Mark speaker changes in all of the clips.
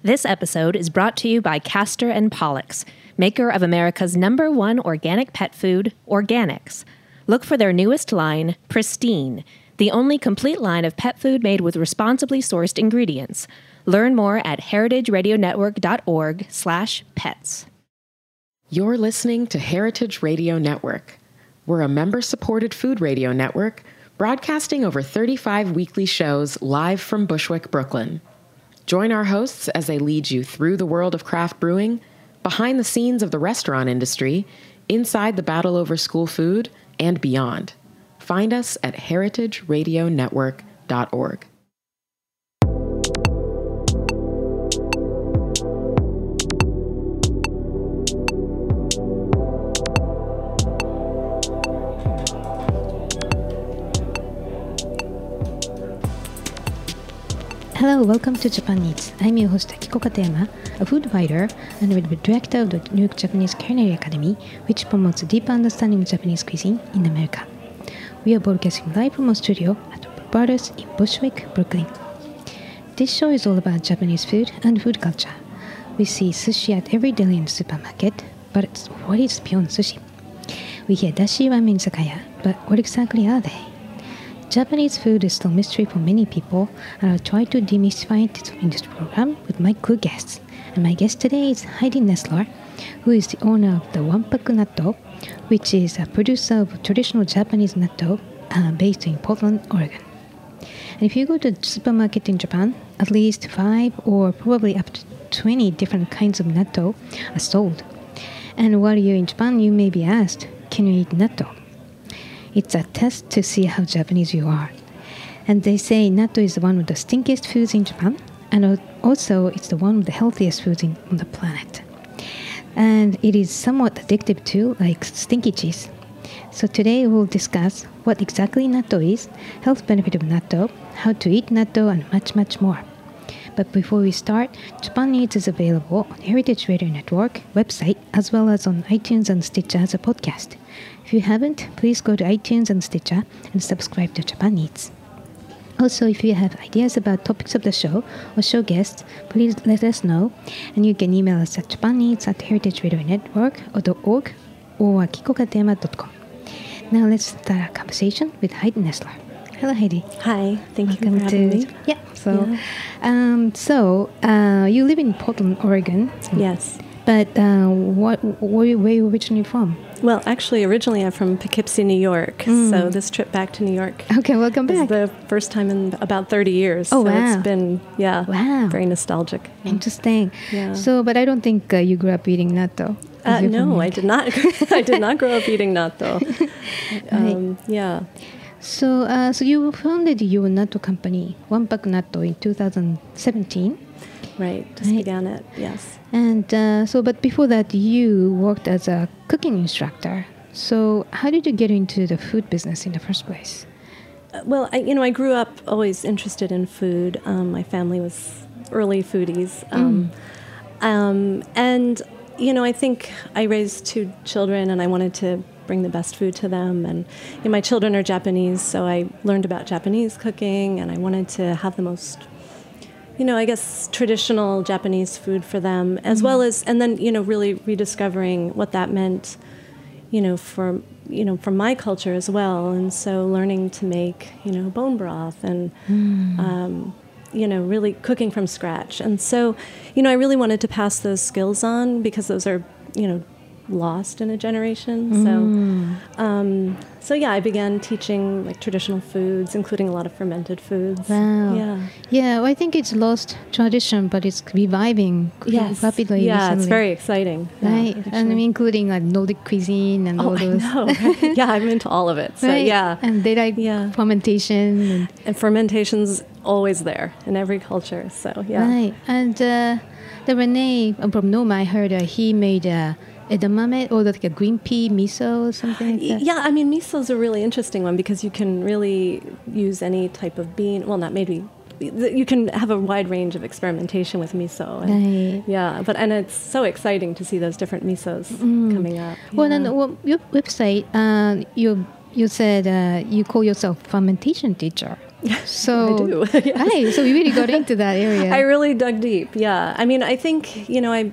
Speaker 1: This episode is brought to you by Castor and Pollux, maker of America's #1 organic pet food, Organics. Look for their newest line, Pristine, the only complete line of pet food made with responsibly sourced ingredients. Learn more at heritageradionetwork.org/pets.
Speaker 2: You're listening to Heritage Radio Network. We're a member-supported food radio network broadcasting over 35 weekly shows live from Bushwick, Brooklyn. Join our hosts as they lead you through the world of craft brewing, behind the scenes of the restaurant industry, inside the battle over school food, and beyond. Find us at heritageradionetwork.org.
Speaker 3: Hello, welcome to Japan Eats. I'm your host Akiko Katayama, a food writer and the director of the New York Japanese Culinary Academy, which promotes a deeper understanding of Japanese cuisine in America. We are broadcasting live from our studio at Brothers in Bushwick, Brooklyn. This show is all about Japanese food and food culture. We see sushi at every deli in the supermarket, but what is beyond sushi? We hear dashi ramen izakaya, but what exactly are they? Japanese food is still a mystery for many people, and I'll try to demystify it in this program with my cool guests. And my guest today is Heidi Nestler, who is the owner of the Wanpaku Natto, which is a producer of traditional Japanese natto based in Portland, Oregon. And if you go to the supermarket in Japan, at least 5 or probably up to 20 different kinds of natto are sold. And while you're in Japan, you may be asked, can you eat natto? It's a test to see how Japanese you are. And they say natto is one of the stinkiest foods in Japan, and also it's one of the healthiest foods on the planet. And it is somewhat addictive too, like stinky cheese. So today we'll discuss what exactly natto is, health benefit of natto, how to eat natto, and much, much more. But before we start, Japan Eats is available on Heritage Radio Network website as well as on iTunes and Stitcher as a podcast. If you haven't, please go to iTunes and Stitcher and subscribe to Japan Eats. Also, if you have ideas about topics of the show or show guests, please let us know, and you can email us at japaneats@heritageradionetwork.org or kikokatayama.com. Now let's start our conversation with Heidi Nestler. Hello, Heidi.
Speaker 4: Hi, thank you for having me.
Speaker 3: Yeah. You live in Portland, Oregon.
Speaker 4: Yes.
Speaker 3: But where are you originally from?
Speaker 4: Well, actually, originally I'm from Poughkeepsie, New York. So this trip back to New York.
Speaker 3: Okay, welcome back.
Speaker 4: Is the first time in about 30 years.
Speaker 3: Oh,
Speaker 4: so
Speaker 3: wow.
Speaker 4: It's been, very nostalgic.
Speaker 3: Interesting.
Speaker 4: Yeah.
Speaker 3: So, but I don't think you grew up eating natto.
Speaker 4: No, I did not. I did not grow up eating natto. Yeah.
Speaker 3: So you founded your natto company, Wanpaku Natto, in 2017.
Speaker 4: Right, just began it, yes.
Speaker 3: And but before that, you worked as a cooking instructor. So how did you get into the food business in the first place?
Speaker 4: Well, I grew up always interested in food. My family was early foodies. And, I think I raised 2 children, and I wanted to bring the best food to them. And my children are Japanese, so I learned about Japanese cooking, and I wanted to have the most traditional Japanese food for them, as well as, and then, really rediscovering what that meant, for my culture as well. And so learning to make, bone broth and, really cooking from scratch. And so, I really wanted to pass those skills on because those are, lost in a generation. So I began teaching like traditional foods, including a lot of fermented foods.
Speaker 3: Wow. Well, I think it's lost tradition, but it's reviving rapidly.
Speaker 4: Yeah,
Speaker 3: recently.
Speaker 4: it's very exciting.
Speaker 3: Right,
Speaker 4: yeah,
Speaker 3: and including like Nordic cuisine and all those.
Speaker 4: I know. Right? Yeah, I'm into all of it. So
Speaker 3: right.
Speaker 4: yeah,
Speaker 3: and they like fermentation
Speaker 4: and fermentation's always there in every culture. So yeah,
Speaker 3: right. And the Renee from Noma, I heard he made edamame or like a green pea miso or something like that.
Speaker 4: Yeah, miso is a really interesting one because you can really use any type of bean. Well, not maybe. You can have a wide range of experimentation with miso. And,
Speaker 3: right.
Speaker 4: Yeah, and it's so exciting to see those different misos coming up.
Speaker 3: Well, then your website, you said you call yourself fermentation teacher. So,
Speaker 4: I do. Yes.
Speaker 3: Hi, so we really got into that area.
Speaker 4: I really dug deep. Yeah. I mean, I think,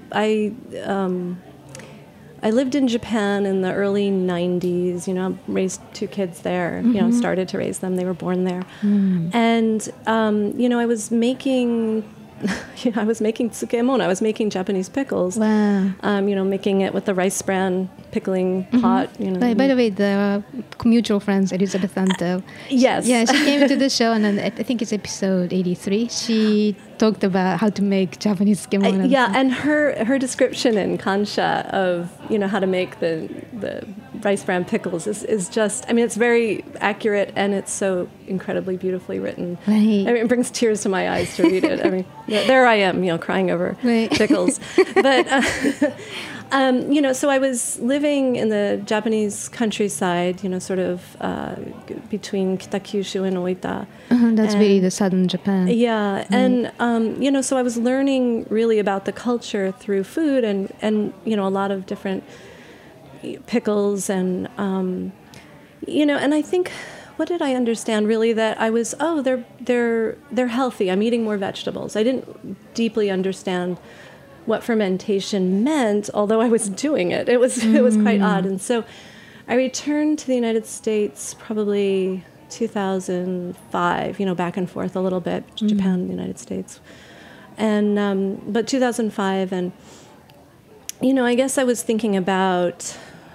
Speaker 4: I lived in Japan in the early 90s, raised 2 kids there, started to raise them. They were born there. And, I was making tsukemon. I was making Japanese pickles.
Speaker 3: Wow.
Speaker 4: Making it with the rice bran pickling pot.
Speaker 3: By the way, the mutual friends, Elizabeth Anto.
Speaker 4: Yes.
Speaker 3: Yeah, she came to the show, and then I think it's episode 83. She talked about how to make Japanese tsukemon.
Speaker 4: And her description in Kansha of how to make the rice bran pickles is just, I mean, it's very accurate, and it's so incredibly beautifully written.
Speaker 3: Right.
Speaker 4: I mean, it brings tears to my eyes to read it. I mean, there I am, crying over pickles. But so I was living in the Japanese countryside, sort of between Kitakyushu and Oita.
Speaker 3: That's really the southern Japan.
Speaker 4: Yeah, and so I was learning really about the culture through food and a lot of different pickles and and I think, what did I understand really, that I was they're healthy. I'm eating more vegetables. I didn't deeply understand what fermentation meant, although I was doing it. It was quite odd. And so I returned to the United States probably 2005, back and forth a little bit, Japan, the United States. And but 2005, and I guess I was thinking about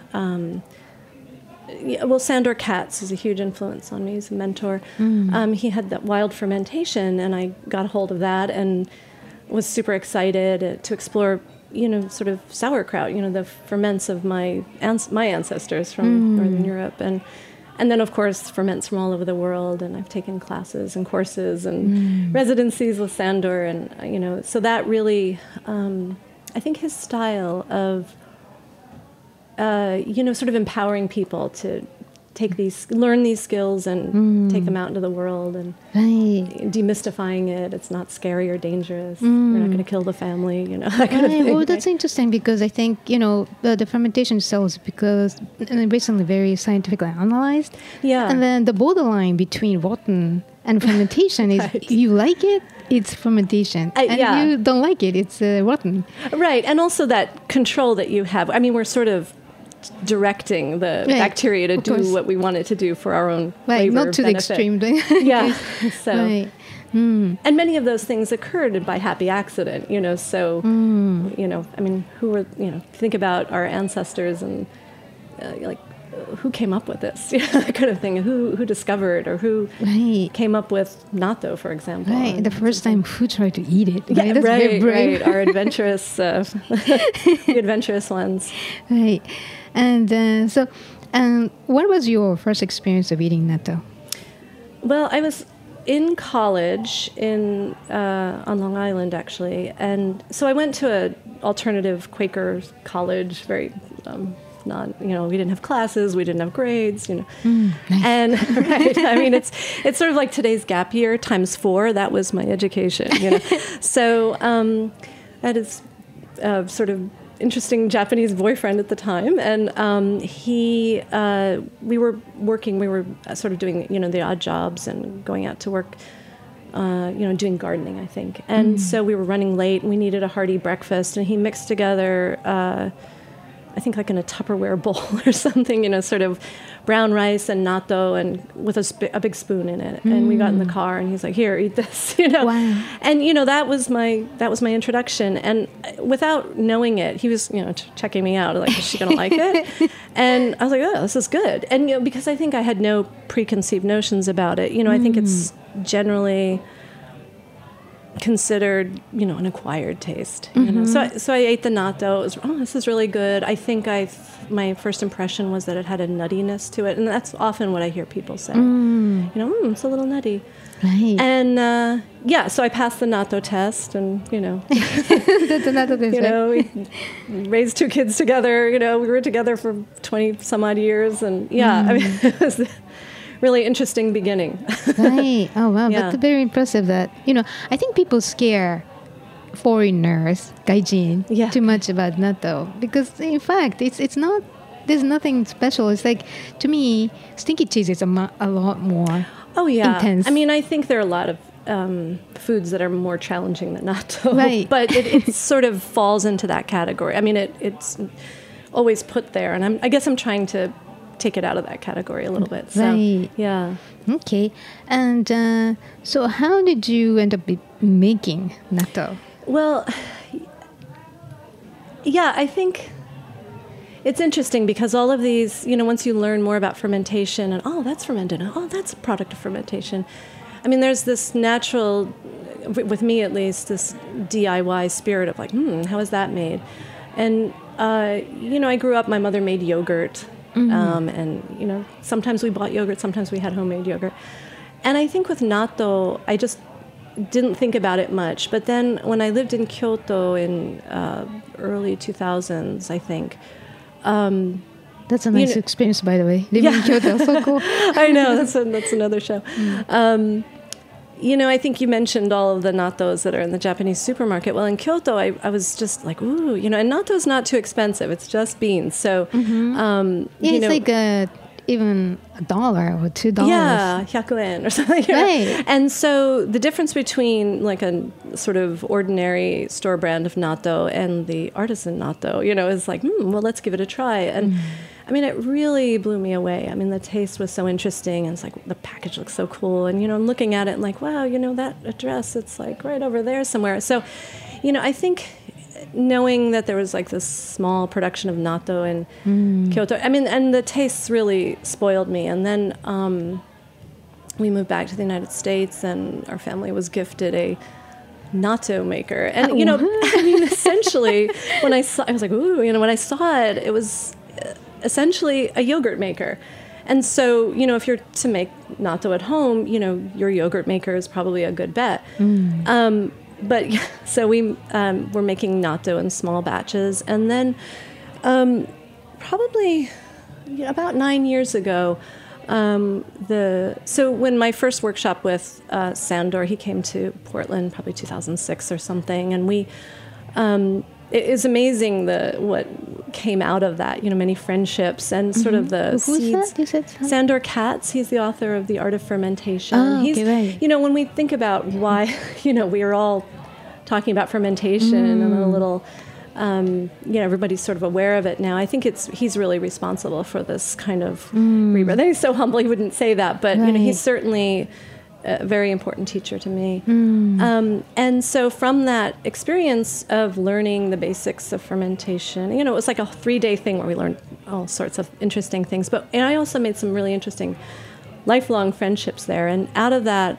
Speaker 4: Sandor Katz is a huge influence on me. He's a mentor. He had that wild fermentation, and I got a hold of that and was super excited to explore, sort of sauerkraut, the ferments of my ancestors from Northern Europe, and then of course ferments from all over the world. And I've taken classes and courses and residencies with Sandor, and so that really, I think his style of sort of empowering people to learn these skills and take them out into the world, and demystifying it. It's not scary or dangerous. You're not going to kill the family, that kind of thing.
Speaker 3: Well, that's interesting, because I think, the fermentation cells, because recently very scientifically analyzed.
Speaker 4: Yeah.
Speaker 3: And then the borderline between rotten and fermentation is you like it, it's fermentation. And you don't like it, it's rotten.
Speaker 4: Right. And also that control that you have. I mean, we're sort of directing the bacteria to do what we want it to do for our own flavor
Speaker 3: not to
Speaker 4: benefit.
Speaker 3: The extreme.
Speaker 4: Yeah. So, and many of those things occurred by happy accident, so, I mean, think about our ancestors and who came up with this, that kind of thing, who discovered or who came up with natto, for example.
Speaker 3: Right, the first time who tried to eat it.
Speaker 4: Yeah,
Speaker 3: That's very brave.
Speaker 4: Our adventurous, the adventurous ones.
Speaker 3: Right. And what was your first experience of eating natto?
Speaker 4: Well, I was in college on Long Island, actually, and so I went to an alternative Quaker college, very we didn't have classes, we didn't have grades,
Speaker 3: Nice.
Speaker 4: And I mean, it's sort of like today's gap year times 4. That was my education, So that is sort of interesting Japanese boyfriend at the time, and we were sort of doing the odd jobs and going out to work, doing gardening, I think, and so we were running late and we needed a hearty breakfast, and he mixed together I think like in a Tupperware bowl or something, sort of brown rice and natto, and with a big spoon in it. And we got in the car, and he's like, "Here, eat this,"
Speaker 3: Wow.
Speaker 4: And that was my introduction. And without knowing it, he was checking me out, like, is she gonna like it? And I was like, "Oh, this is good." And because I think I had no preconceived notions about it. I think it's generally considered, an acquired taste. So I ate the natto. It was, this is really good. I think my first impression was that it had a nuttiness to it, and that's often what I hear people say. It's a little nutty.
Speaker 3: Right.
Speaker 4: And so I passed the natto test, and
Speaker 3: That's another thing.
Speaker 4: we raised 2 kids together. We were together for 20 some odd years, and I mean, it was really interesting beginning.
Speaker 3: Right. Oh, wow.
Speaker 4: Yeah.
Speaker 3: That's very impressive that, I think people scare foreigners, gaijin, too much about natto, because in fact, it's not, there's nothing special. It's like, to me, stinky cheese is a lot more
Speaker 4: Oh, yeah.
Speaker 3: intense.
Speaker 4: I mean, I think there are a lot of foods that are more challenging than natto.
Speaker 3: Right.
Speaker 4: But it sort of falls into that category. I mean, it's always put there. And I guess I'm trying to take it out of that category a little bit. So,
Speaker 3: Right.
Speaker 4: yeah.
Speaker 3: Okay. And so how did you end up making natto?
Speaker 4: Well, yeah, I think it's interesting because all of these, once you learn more about fermentation and, oh, that's fermented, and, oh, that's a product of fermentation. I mean, there's this natural, with me at least, this DIY spirit of like, how is that made? And, I grew up, my mother made yogurt. And, sometimes we bought yogurt, sometimes we had homemade yogurt. And I think with natto, I just didn't think about it much. But then when I lived in Kyoto in early 2000s, I think.
Speaker 3: That's a nice experience, by the way. Living in Kyoto, so cool.
Speaker 4: I know, that's another show. I think you mentioned all of the nattos that are in the Japanese supermarket. Well, in Kyoto, I was just like, ooh, and natto's not too expensive. It's just beans. So,
Speaker 3: it's like even $1 or $2.
Speaker 4: Yeah, 100 yen or something.
Speaker 3: Right.
Speaker 4: And so the difference between like a sort of ordinary store brand of natto and the artisan natto, is like, well, let's give it a try. And I mean, it really blew me away. I mean, the taste was so interesting, and it's like the package looks so cool. And I'm looking at it and like, wow, that address, it's like right over there somewhere. So, I think knowing that there was like this small production of natto in Kyoto, I mean, and the tastes really spoiled me. And then we moved back to the United States, and our family was gifted a natto maker. And, I mean, essentially, when I was like, ooh, when I saw it, it was essentially a yogurt maker. And so, if you're to make natto at home, your yogurt maker is probably a good bet. But so we were making natto in small batches. And then probably about 9 years ago, so when my first workshop with Sandor, he came to Portland probably 2006 or something. And we, it is amazing what came out of that, many friendships and sort of the
Speaker 3: Who's
Speaker 4: seeds.
Speaker 3: that? You said
Speaker 4: Sandor Katz, he's the author of The Art of Fermentation.
Speaker 3: Oh,
Speaker 4: he's,
Speaker 3: okay, right.
Speaker 4: When we think about why, we are all talking about fermentation and a little, everybody's sort of aware of it now. I think he's really responsible for this kind of rebirth. He's so humble he wouldn't say that, but
Speaker 3: Right.
Speaker 4: he's certainly a very important teacher to me. And so from that experience of learning the basics of fermentation, it was like a 3-day thing where we learned all sorts of interesting things. And I also made some really interesting lifelong friendships there. And out of that,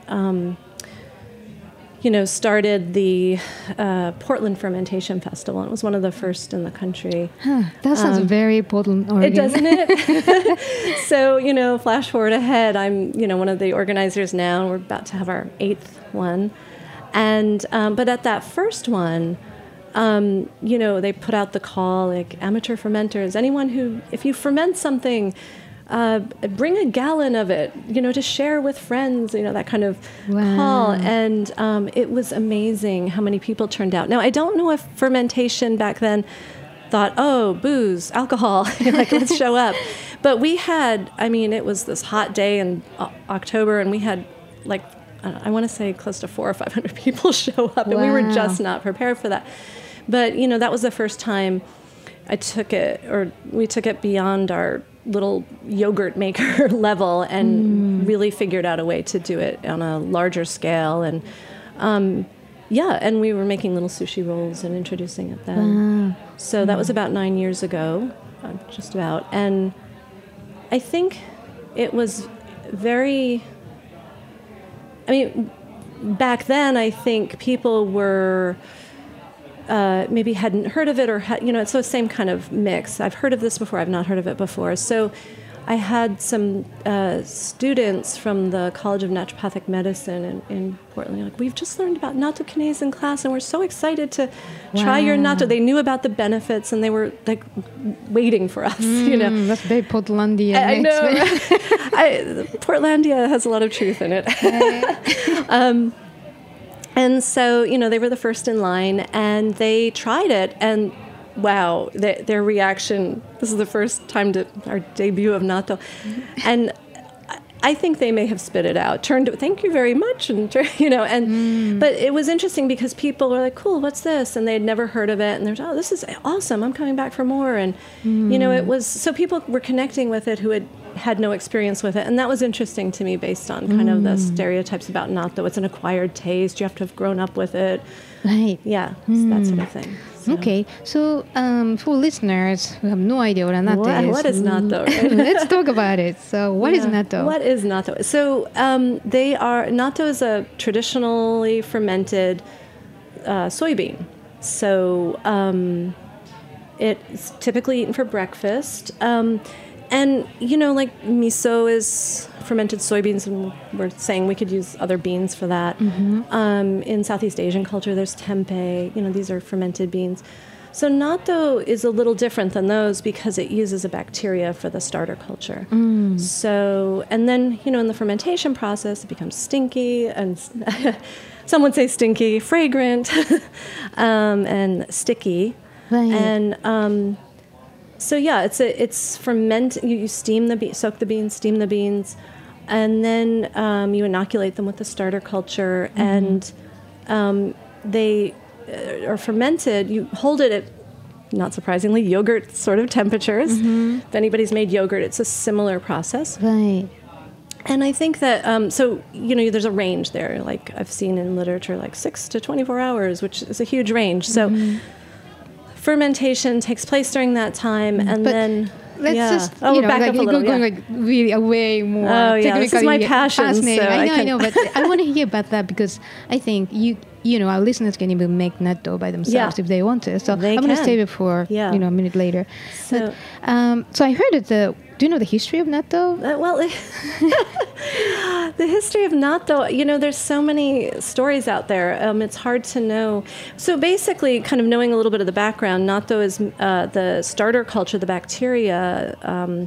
Speaker 4: started the Portland Fermentation Festival. It was one of the first in the country.
Speaker 3: That sounds very Portland, Oregon.
Speaker 4: It doesn't it? So, flash forward ahead, I'm, one of the organizers now, and we're about to have our 8th one. And, but at that first one, they put out the call, like, amateur fermenters, anyone who, if you ferment something, bring a gallon of it, to share with friends, that kind of call. And it was amazing how many people turned out. Now, I don't know if fermentation back then thought, oh, booze, alcohol, like, let's show up. But we had, it was this hot day in October, and we had, like, I want to say close to 400 or 500 people show up, and we were just not prepared for that. But, that was the first time we took it beyond our little yogurt maker level and really figured out a way to do it on a larger scale. And and we were making little sushi rolls and introducing it then. So that was about 9 years ago, just about. And I think it was back then I think people were maybe hadn't heard of it, or it's the same kind of mix. I've heard of this before, I've not heard of it before. So I had some students from the College of Naturopathic Medicine in Portland. They're like, we've just learned about nattokinase in class, and we're so excited to try your natto. They knew about the benefits, and they were like waiting for us.
Speaker 3: That's very Portlandia.
Speaker 4: I know. Portlandia has a lot of truth in it. And so, they were the first in line, and they tried it, and wow, their reaction, this is the first time our debut of natto. And I think they may have spit it out, thank you very much, and but it was interesting because people were like, cool, what's this? And they had never heard of it, and they're oh, this is awesome, I'm coming back for more. And it was, so people were connecting with it who had no experience with it, and that was interesting to me based on kind of the stereotypes about natto. It's an acquired taste, you have to have grown up with it,
Speaker 3: right?
Speaker 4: Yeah, that sort of thing. So.
Speaker 3: Okay, so for listeners who have no idea what a natto is,
Speaker 4: what is natto? Right?
Speaker 3: Let's talk about it. So, what is natto?
Speaker 4: What is natto? So, natto is a traditionally fermented soybean. So, it's typically eaten for breakfast. And like miso is fermented soybeans, and we're saying we could use other beans for that. In Southeast Asian culture, there's tempeh. These are fermented beans. So natto is a little different than those because it uses a bacteria for the starter culture. So, and then, in the fermentation process, it becomes stinky, and some would say stinky, fragrant, and sticky.
Speaker 3: Right.
Speaker 4: And so yeah, it's ferment. You steam soak the beans, steam the beans, and then you inoculate them with the starter culture, and they are fermented. You hold it at, not surprisingly, yogurt sort of temperatures. If anybody's made yogurt, it's a similar process.
Speaker 3: Right.
Speaker 4: And I think that, there's a range there, like I've seen in literature, like 6 to 24 hours, which is a huge range. So fermentation takes place during that time, and then...
Speaker 3: Let's just,
Speaker 4: back up a little.
Speaker 3: Going really away more.
Speaker 4: Oh, yeah, this is my passion.
Speaker 3: Fascinating.
Speaker 4: So
Speaker 3: I know, but I want to hear about that because I think our listeners can even make natto by themselves if they want to. So I'm going to save it for, a minute later. So, so I heard that do you know the history of natto?
Speaker 4: The history of natto, there's so many stories out there. It's hard to know. So basically, kind of knowing a little bit of the background, natto is the starter culture, the bacteria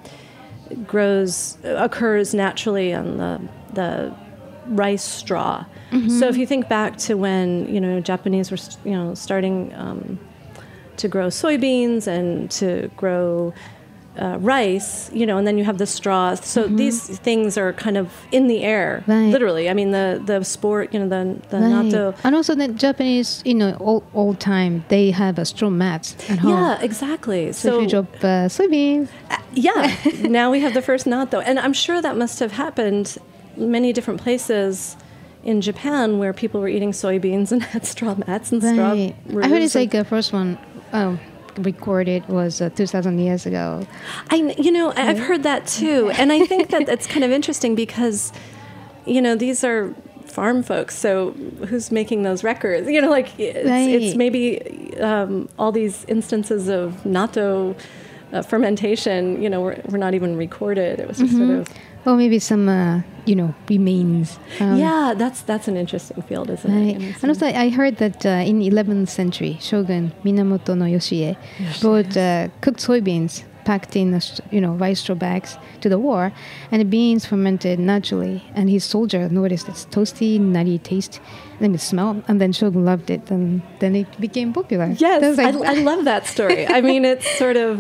Speaker 4: occurs naturally on the rice straw. So if you think back to when, Japanese were, starting to grow soybeans and to grow rice, and then you have the straw. So these things are kind of in the air, literally. I mean, the sport, the natto.
Speaker 3: And also the Japanese, old time, they have straw mats at home.
Speaker 4: Yeah, exactly.
Speaker 3: So if you drop soybeans.
Speaker 4: Now we have the first natto. And I'm sure that must have happened many different places in Japan where people were eating soybeans and had straw mats and straw roofs.
Speaker 3: I heard it's like the first one recorded was 2,000 years ago.
Speaker 4: I've heard that too. And I think that it's kind of interesting because, these are farm folks. So who's making those records? It's maybe all these instances of natto fermentation, were not even recorded. It was just sort of...
Speaker 3: Or maybe some, remains.
Speaker 4: That's an interesting field, isn't it?
Speaker 3: And also, I heard that in 11th century, Shogun Minamoto no Yoshie brought cooked soybeans packed in, rice straw bags to the war, and the beans fermented naturally. And his soldier noticed its toasty, nutty taste, and the smell, and then Shogun loved it, and then it became popular.
Speaker 4: Yes, I love that story. I mean, it's sort of,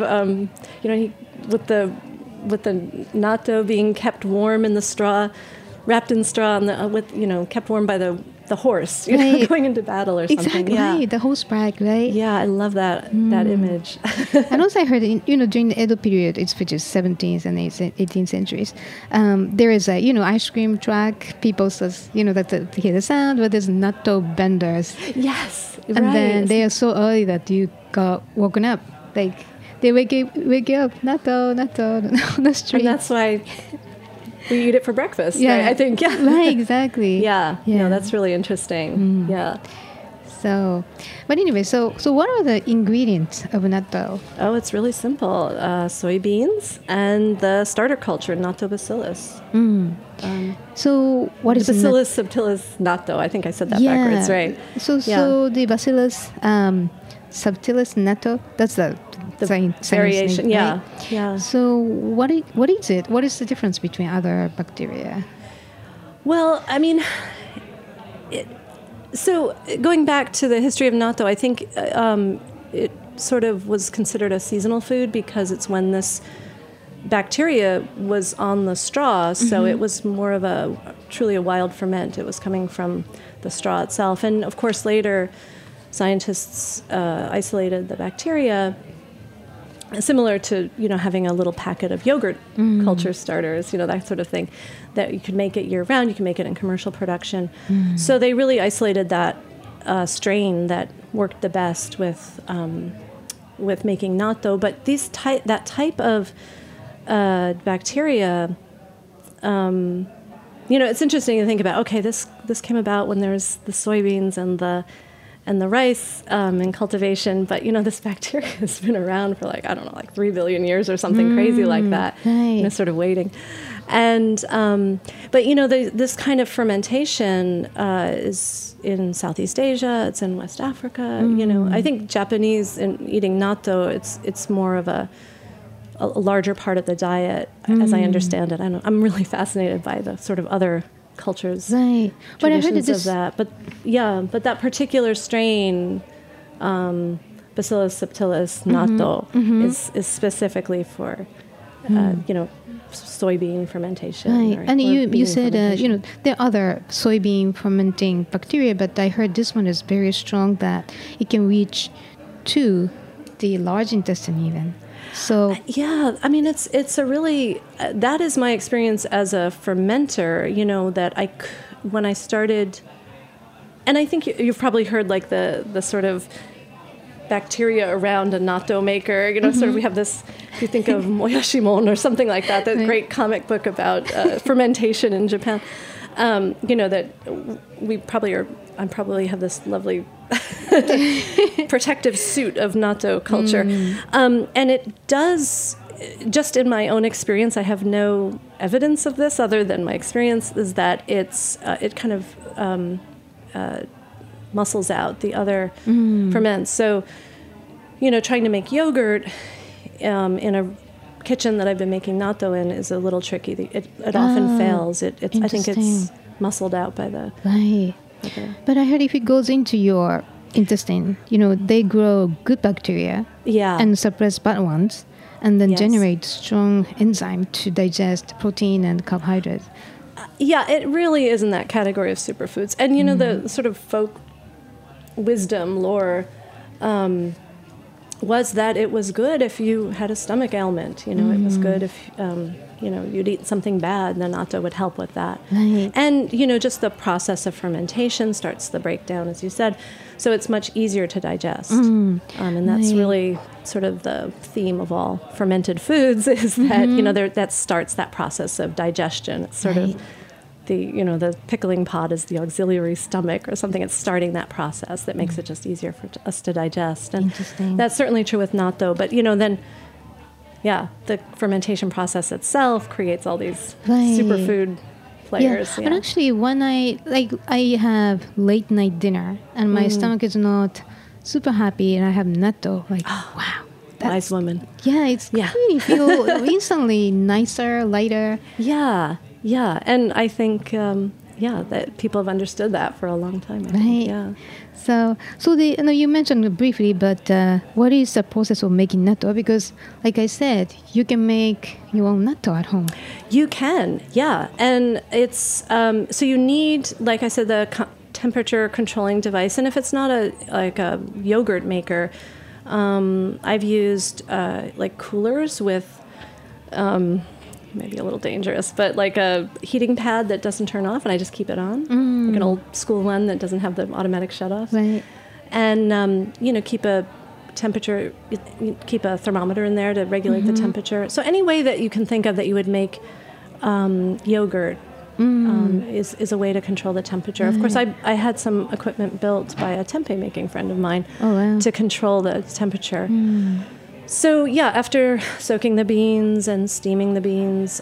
Speaker 4: with the natto being kept warm in the straw, wrapped in straw, and kept warm by the horse, going into battle or something.
Speaker 3: Exactly, the horse brag, right?
Speaker 4: Yeah, I love that image.
Speaker 3: And also I heard, during the Edo period, which is 17th and 18th centuries, there is a, ice cream truck, people says, that they hear the sound, but there's natto vendors.
Speaker 4: Yes,
Speaker 3: and then they are so early that you got woken up, like... They wake you up, natto on the street.
Speaker 4: And that's why we eat it for breakfast, right? I think,
Speaker 3: Right, exactly.
Speaker 4: No, that's really interesting. Yeah.
Speaker 3: So, but anyway, so what are the ingredients of natto?
Speaker 4: Oh, it's really simple. Soybeans and the starter culture, natto bacillus.
Speaker 3: So what is
Speaker 4: Bacillus subtilis natto? I think I said that backwards, right?
Speaker 3: So the Bacillus subtilis natto, that's the
Speaker 4: variation,
Speaker 3: name, right?
Speaker 4: Yeah.
Speaker 3: So what is it? What is the difference between other bacteria?
Speaker 4: Well, I mean, so going back to the history of natto, I think it sort of was considered a seasonal food because it's when this bacteria was on the straw, so it was more of truly a wild ferment. It was coming from the straw itself. And of course, later, scientists isolated the bacteria, similar to, having a little packet of yogurt culture starters, that sort of thing, that you could make it year-round, you can make it in commercial production. So they really isolated that strain that worked the best with making natto. But that type of bacteria, it's interesting to think about. Okay, this came about when there's the soybeans and the rice in cultivation, but this bacteria has been around for 3 billion years or something crazy like that.
Speaker 3: Right.
Speaker 4: Sort of waiting, and but this kind of fermentation is in Southeast Asia. It's in West Africa. I think Japanese in eating natto, it's more of a larger part of the diet, as I understand it. I'm really fascinated by the sort of other cultures,
Speaker 3: right? But I heard
Speaker 4: of that. But that particular strain, Bacillus subtilis natto, is specifically for soybean fermentation.
Speaker 3: Right. And you said
Speaker 4: fermentation.
Speaker 3: there are other soybean fermenting bacteria, but I heard this one is very strong, that it can reach to the large intestine even. So
Speaker 4: it's a really that is my experience as a fermenter. That when I started, and I think you've probably heard the sort of bacteria around a natto maker. Sort of we have this. If you think of Moyashimon or something like that, that great comic book about fermentation in Japan. That we probably are. I probably have this lovely protective suit of natto culture. And it does, just in my own experience, I have no evidence of this other than my experience, is that it kind of muscles out the other ferments. So, trying to make yogurt in a kitchen that I've been making natto in is a little tricky. It often fails. I think it's muscled out by the...
Speaker 3: Right.
Speaker 4: Okay.
Speaker 3: But I heard if it goes into your intestine, they grow good bacteria and suppress bad ones, and then generate strong enzyme to digest protein and carbohydrates.
Speaker 4: It really is in that category of superfoods. And, the sort of folk wisdom lore was that it was good if you had a stomach ailment. It was good if... you'd eat something bad, then natto would help with that.
Speaker 3: Right.
Speaker 4: And, just the process of fermentation starts the breakdown, as you said. So it's much easier to digest. And that's really sort of the theme of all fermented foods is that, that starts that process of digestion. It's sort of the pickling pod is the auxiliary stomach or something. It's starting that process that makes it just easier for us to digest. And that's certainly true with natto. But, then... the fermentation process itself creates all these superfood players.
Speaker 3: But actually, when I have late night dinner and my stomach is not super happy, and I have natto, wow, that's
Speaker 4: nice woman.
Speaker 3: Yeah, it's you feel instantly nicer, lighter.
Speaker 4: Yeah, and I think that people have understood that for a long time. I think. Yeah.
Speaker 3: So you mentioned it briefly, but what is the process of making natto? Because, like I said, you can make your own natto at home.
Speaker 4: You can, and it's so you need, like I said, the temperature controlling device. And if it's not a yogurt maker, I've used coolers with. Maybe a little dangerous, but like a heating pad that doesn't turn off, and I just keep it on, like an old school one that doesn't have the automatic shut-off.
Speaker 3: Right.
Speaker 4: And, keep a thermometer in there to regulate the temperature. So any way that you can think of that you would make yogurt is a way to control the temperature. Of course, I had some equipment built by a tempeh making friend of mine to control the temperature. So, after soaking the beans and steaming the beans,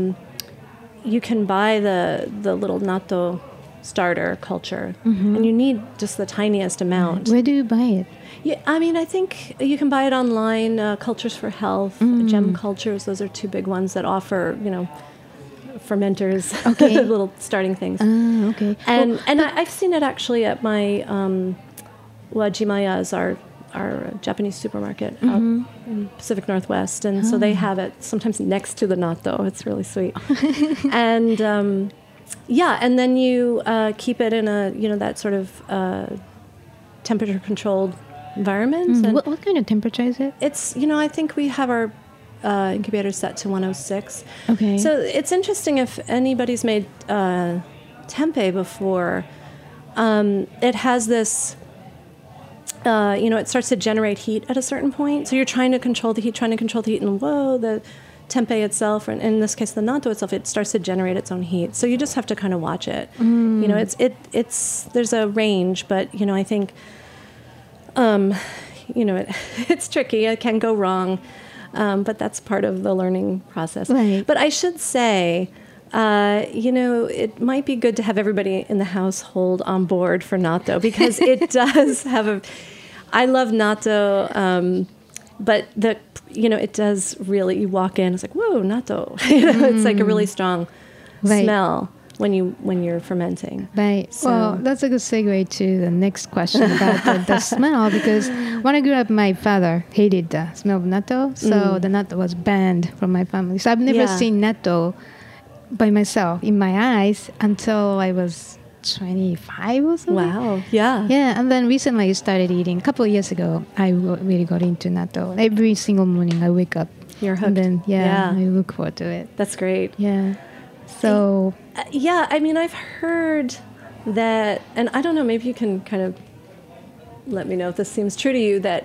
Speaker 4: you can buy the little natto starter culture, and you need just the tiniest amount.
Speaker 3: Where do you buy it?
Speaker 4: Yeah, I think you can buy it online, Cultures for Health, Gem Cultures. Those are two big ones that offer, fermenters, little starting things.
Speaker 3: Okay.
Speaker 4: And I've seen it actually at my Wajimaya is our our Japanese supermarket out in Pacific Northwest, and so they have it sometimes next to the natto. It's really sweet. And and then you keep it in a that sort of temperature controlled environment. And
Speaker 3: what kind of temperature is it?
Speaker 4: it's I think we have our incubator set to 106.
Speaker 3: Okay.
Speaker 4: So it's interesting if anybody's made tempeh before. It has this. It starts to generate heat at a certain point. So you're trying to control the heat, and the tempeh itself, or in this case the natto itself, it starts to generate its own heat. So you just have to kind of watch it. It's there's a range, but I think it's tricky. It can go wrong, but that's part of the learning process.
Speaker 3: Right.
Speaker 4: But I should say, it might be good to have everybody in the household on board for natto, because it does have I love natto, but it does really, you walk in, it's like, whoa, natto. It's like a really strong smell when you're fermenting.
Speaker 3: Right.
Speaker 4: So,
Speaker 3: well, that's a good segue to the next question about the smell, because when I grew up, my father hated the smell of natto, so the natto was banned from my family. So I've never seen natto by myself in my eyes until I was 25 or something.
Speaker 4: Wow. Yeah.
Speaker 3: Yeah, and then recently I started eating. A couple of years ago, I really got into natto. Every single morning I wake up.
Speaker 4: You're hooked.
Speaker 3: And then,
Speaker 4: Yeah.
Speaker 3: I look forward to it.
Speaker 4: That's great.
Speaker 3: Yeah. So,
Speaker 4: I've heard that, and I don't know, maybe you can kind of let me know if this seems true to you, that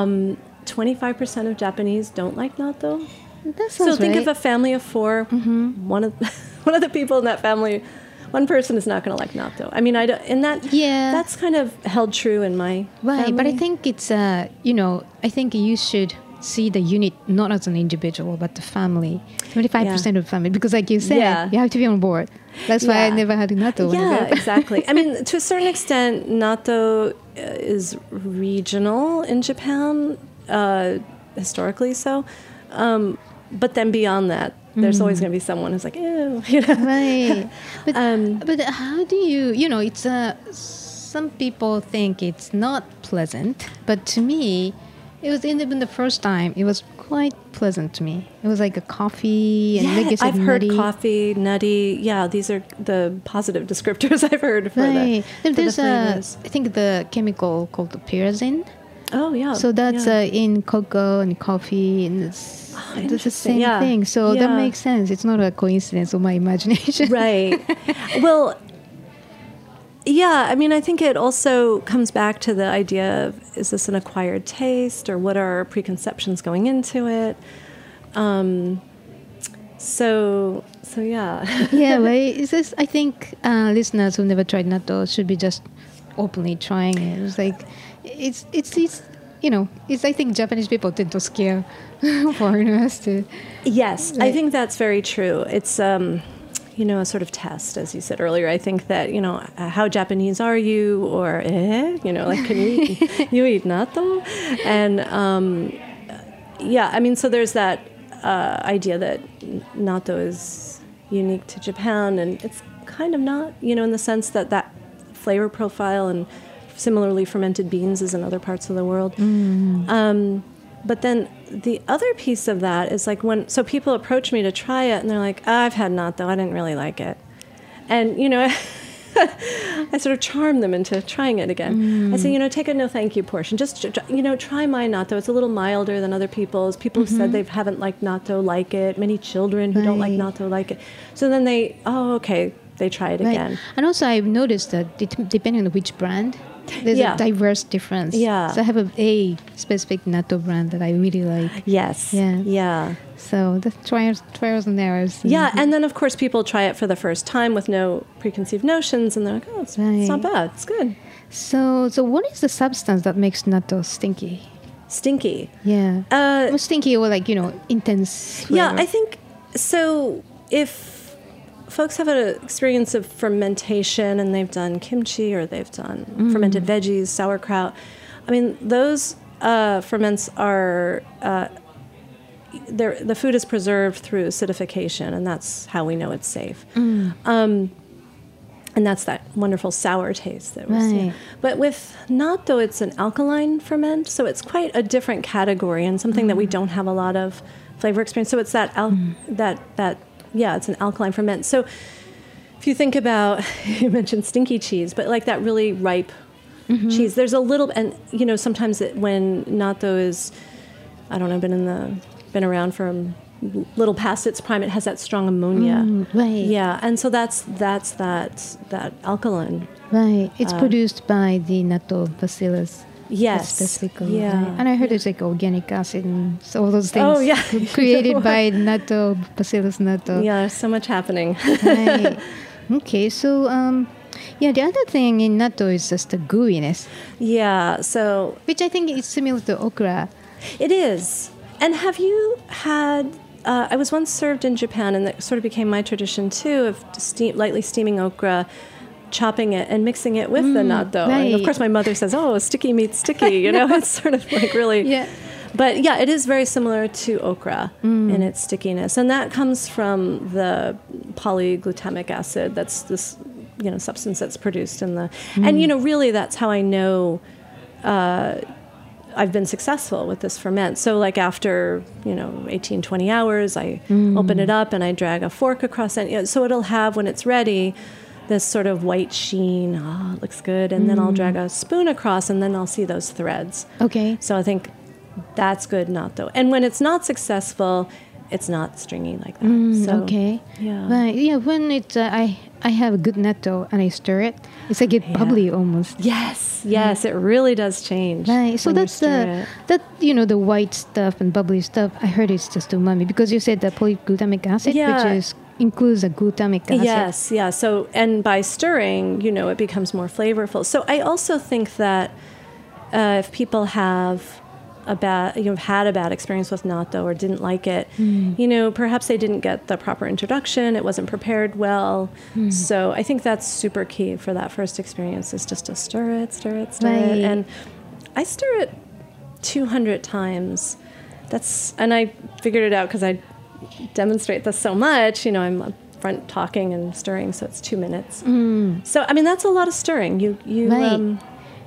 Speaker 4: 25% of Japanese don't like natto.
Speaker 3: that sounds
Speaker 4: So think
Speaker 3: right.
Speaker 4: of a family of 4. One of the people in that family, one person is not going to like natto. I mean, that's kind of held true in my
Speaker 3: Right,
Speaker 4: family.
Speaker 3: but I think it's I think you should see the unit not as an individual but the family, 25% of the family, because like you said, you have to be on board. That's why I never had natto.
Speaker 4: Yeah, exactly. I mean, to a certain extent, natto is regional in Japan, historically so. But then beyond that, there's always going to be someone who's like, ew,
Speaker 3: Right. But how do you, it's some people think it's not pleasant, but to me, it was even the first time, it was quite pleasant to me. It was like a coffee and like you said,
Speaker 4: I've heard
Speaker 3: nutty.
Speaker 4: coffee, nutty. Yeah, these are the positive descriptors I've heard for
Speaker 3: Right.
Speaker 4: the
Speaker 3: There's
Speaker 4: flavors.
Speaker 3: I think the chemical called the pyrazine.
Speaker 4: Oh, yeah.
Speaker 3: So that's in cocoa and coffee, and it's the
Speaker 4: interesting.
Speaker 3: same thing. So that
Speaker 4: Yeah.
Speaker 3: makes sense. It's not a coincidence of my imagination.
Speaker 4: Right. Well, yeah, I mean, I think it also comes back to the idea of, is this an acquired taste, or what are our preconceptions going into it? So yeah.
Speaker 3: Yeah, right. It's just, I think listeners who never tried natto should be just openly trying it. It's like, it's I think Japanese people tend to scare foreigners to.
Speaker 4: Yes, I think that's very true. It's a sort of test, as you said earlier. I think that, how Japanese are you, or like, can you eat natto? And I mean, so there's that idea that natto is unique to Japan, and it's kind of not, in the sense that flavor profile and similarly fermented beans is in other parts of the world. But then the other piece of that is like so people approach me to try it, and they're like, I've had natto, I didn't really like it. And, I sort of charm them into trying it again. I say, take a no thank you portion. Just, try my natto. It's a little milder than other people's. People who said they haven't liked natto like it. Many children who don't like natto like it. So then they try it again.
Speaker 3: And also I've noticed that depending on which brand, there's a diverse difference.
Speaker 4: Yeah.
Speaker 3: So I have a specific natto brand that I really like.
Speaker 4: Yes.
Speaker 3: Yeah. So the trials and errors.
Speaker 4: Yeah, and then of course people try it for the first time with no preconceived notions, and they're like, it's not bad, it's good.
Speaker 3: So what is the substance that makes natto stinky?
Speaker 4: Stinky.
Speaker 3: Yeah. Or stinky, or like, intense flavor.
Speaker 4: Yeah, I think so. If folks have an experience of fermentation and they've done kimchi, or they've done fermented veggies, sauerkraut, I mean, those ferments are, the food is preserved through acidification, and that's how we know it's safe. And that's that wonderful sour taste that we're
Speaker 3: Right.
Speaker 4: seeing. But with natto, it's an alkaline ferment, so it's quite a different category and something that we don't have a lot of flavor experience. So it's it's an alkaline ferment. So if you think about, you mentioned stinky cheese, but like that really ripe cheese, there's a little, and sometimes when natto is, I don't know, been around for a little past its prime, it has that strong ammonia.
Speaker 3: Right.
Speaker 4: Yeah, and so that's that alkaline.
Speaker 3: Right. It's produced by the natto bacillus.
Speaker 4: Yes.
Speaker 3: Specifically.
Speaker 4: Yeah.
Speaker 3: Right. And I heard it's like organic acid and all those things.
Speaker 4: Oh, yeah.
Speaker 3: Created by natto, bacillus natto.
Speaker 4: Yeah, there's so much happening.
Speaker 3: Right. Okay. So, the other thing in natto is just the gooiness,
Speaker 4: Yeah, so
Speaker 3: which I think is similar to okra.
Speaker 4: it is. And have you had? I was once served in Japan, and that sort of became my tradition too, of lightly steaming okra, chopping it and mixing it with the natto.
Speaker 3: Right.
Speaker 4: And of course, my mother says, "Oh, sticky meets sticky." It's sort of like really.
Speaker 3: Yeah.
Speaker 4: But yeah, it is very similar to okra in its stickiness, and that comes from the polyglutamic acid. That's this substance that's produced in the, and really that's how I know. I've been successful with this ferment. So like after, 18, 20 hours, I open it up and I drag a fork across it. So it'll have, when it's ready, this sort of white sheen. Oh, it looks good. And then I'll drag a spoon across and then I'll see those threads.
Speaker 3: Okay.
Speaker 4: So I think that's good natto. And when it's not successful, it's not stringy like that. So,
Speaker 3: Okay.
Speaker 4: Yeah.
Speaker 3: Right. Yeah. When it's I have a good natto and I stir it, it's like get bubbly almost.
Speaker 4: Yes, it really does change.
Speaker 3: Right. So
Speaker 4: when you
Speaker 3: that's
Speaker 4: stir it.
Speaker 3: the white stuff and bubbly stuff. I heard it's just umami because you said the polyglutamic acid,
Speaker 4: Yeah.
Speaker 3: which includes a glutamic acid.
Speaker 4: Yes, yeah. So, and by stirring, it becomes more flavorful. So I also think that if people have had a bad experience with natto or didn't like it, perhaps they didn't get the proper introduction, it wasn't prepared well. So I think that's super key for that first experience, is just to stir it.
Speaker 3: Right.
Speaker 4: And I stir it 200 times. And I figured it out because I demonstrate this so much. I'm up front talking and stirring, so it's 2 minutes. So, I mean, that's a lot of stirring.
Speaker 3: Right.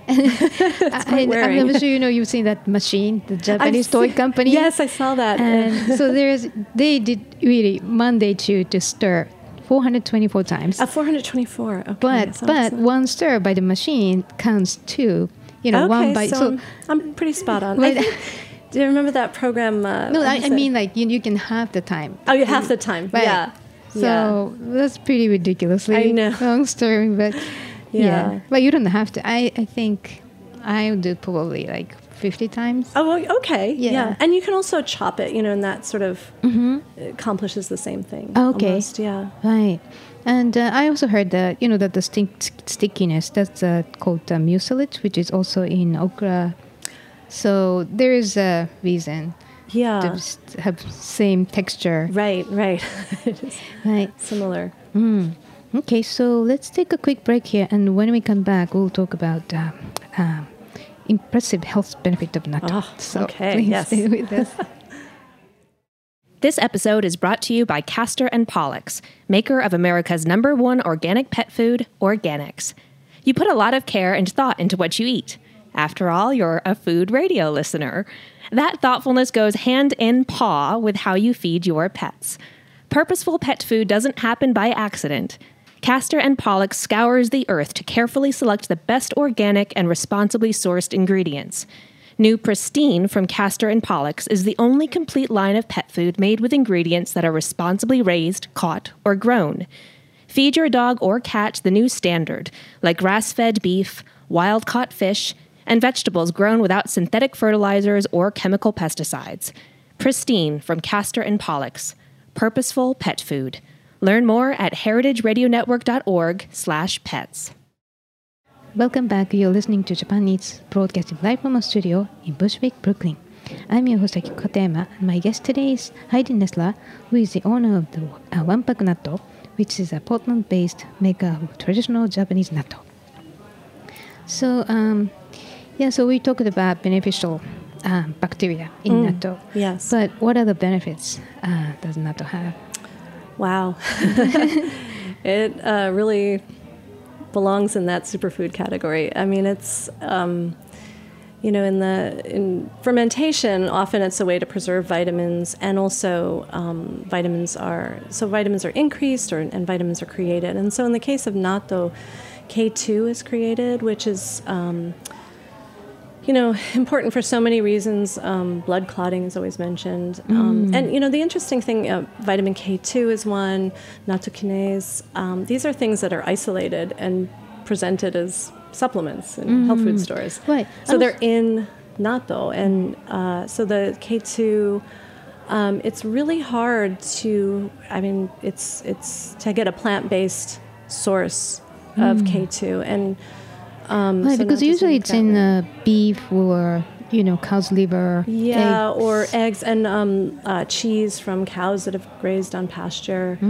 Speaker 3: I'm sure you've seen that machine, the Japanese toy company.
Speaker 4: Yes, I saw that.
Speaker 3: And so they did really Monday to stir 424 times.
Speaker 4: 424. Okay.
Speaker 3: But one stir by the machine counts two. One by
Speaker 4: so I'm pretty spot on.
Speaker 3: Right.
Speaker 4: Do you remember that program?
Speaker 3: No, I mean like you can have the time.
Speaker 4: Oh, you have the time.
Speaker 3: Right.
Speaker 4: Yeah.
Speaker 3: So that's pretty ridiculously
Speaker 4: I know.
Speaker 3: long stirring, but
Speaker 4: Yeah.
Speaker 3: But you don't have to. I think I would do probably like 50 times.
Speaker 4: Oh, okay.
Speaker 3: Yeah.
Speaker 4: And you can also chop it, and that sort of accomplishes the same thing.
Speaker 3: Okay.
Speaker 4: Almost, yeah.
Speaker 3: Right. And I also heard that, that the stickiness, that's called mucilage, which is also in okra. So there is a reason
Speaker 4: Yeah.
Speaker 3: to have same texture.
Speaker 4: Right.
Speaker 3: Right.
Speaker 4: Similar.
Speaker 3: Okay, so let's take a quick break here. And when we come back, we'll talk about impressive health benefit of natto.
Speaker 4: Oh,
Speaker 3: so
Speaker 4: okay,
Speaker 3: please
Speaker 4: yes.
Speaker 3: stay with us.
Speaker 1: This episode is brought to you by Castor and Pollux, maker of America's #1 organic pet food, Organics. You put a lot of care and thought into what you eat. After all, you're a food radio listener. That thoughtfulness goes hand in paw with how you feed your pets. Purposeful pet food doesn't happen by accident. Castor and Pollux scours the earth to carefully select the best organic and responsibly sourced ingredients. New Pristine from Castor and Pollux is the only complete line of pet food made with ingredients that are responsibly raised, caught, or grown. Feed your dog or cat the new standard, like grass-fed beef, wild-caught fish, and vegetables grown without synthetic fertilizers or chemical pesticides. Pristine from Castor and Pollux. Purposeful pet food. Learn more at heritageradionetwork.org/pets.
Speaker 3: Welcome back. You're listening to Japan Eats, broadcasting live from a studio in Bushwick, Brooklyn. I'm your host, Akiko Katayama, and my guest today is Heidi Nessler, who is the owner of the Wanpak Natto, which is a Portland-based maker of traditional Japanese natto. So, so we talked about beneficial bacteria in natto.
Speaker 4: Yes.
Speaker 3: But what other benefits does natto have?
Speaker 4: Wow. It really belongs in that superfood category. I mean, it's in fermentation, often it's a way to preserve vitamins, and also vitamins are increased and vitamins are created. And so in the case of natto, K2 is created, which is important for so many reasons. Blood clotting is always mentioned. And, the interesting thing, vitamin K2 is one, nattokinase. These are things that are isolated and presented as supplements in health food stores.
Speaker 3: Right.
Speaker 4: So they're in natto. And so the K2, it's really hard to, it's to get a plant-based source of K2. And
Speaker 3: right, because usually it's in beef or cow's liver.
Speaker 4: Yeah,
Speaker 3: eggs.
Speaker 4: or eggs and cheese from cows that have grazed on pasture.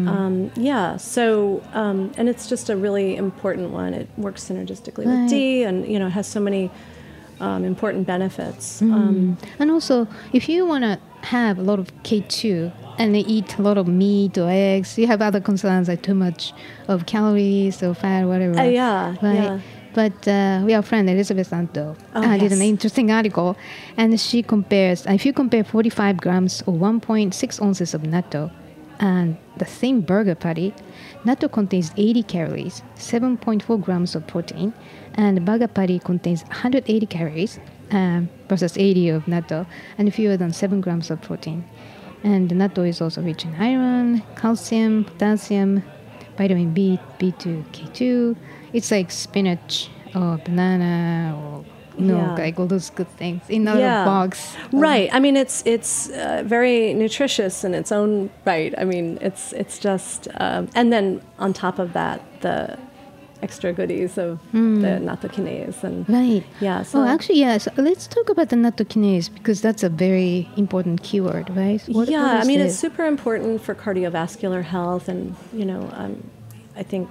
Speaker 4: So and it's just a really important one. It works synergistically with D, and it has so many important benefits.
Speaker 3: And also, if you want to have a lot of K2 and eat a lot of meat or eggs, you have other concerns like too much of calories or fat, whatever.
Speaker 4: Yeah.
Speaker 3: But our friend Elizabeth Santo did an interesting article, and she compares, if you compare 45 grams or 1.6 ounces of natto and the same burger patty, natto contains 80 calories, 7.4 grams of protein, and the burger patty contains 180 calories versus 80 of natto, and fewer than 7 grams of protein. And the natto is also rich in iron, calcium, potassium, vitamin B, B2, K2. It's like spinach or banana or milk, like all those good things in a little box.
Speaker 4: Right. I mean, it's very nutritious in its own right. I mean, it's just, and then on top of that, the extra goodies of the nattokinase. And
Speaker 3: right.
Speaker 4: Yeah. So
Speaker 3: So let's talk about the nattokinase, because that's a very important keyword, right? What
Speaker 4: it's super important for cardiovascular health, and I think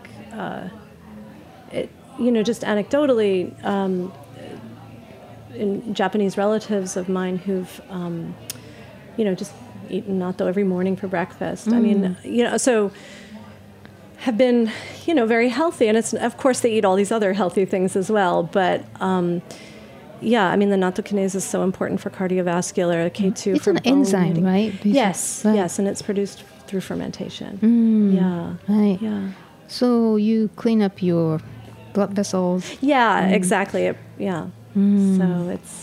Speaker 4: just anecdotally, in Japanese relatives of mine who've just eaten natto every morning for breakfast. I mean, so have been very healthy, and it's, of course, they eat all these other healthy things as well, but the nattokinase is so important for cardiovascular, K2
Speaker 3: it's
Speaker 4: for
Speaker 3: an
Speaker 4: bone
Speaker 3: enzyme,
Speaker 4: knitting.
Speaker 3: right?
Speaker 4: Yes, and it's produced through fermentation.
Speaker 3: Right.
Speaker 4: Yeah.
Speaker 3: So you clean up your blood vessels.
Speaker 4: Yeah, exactly. So it's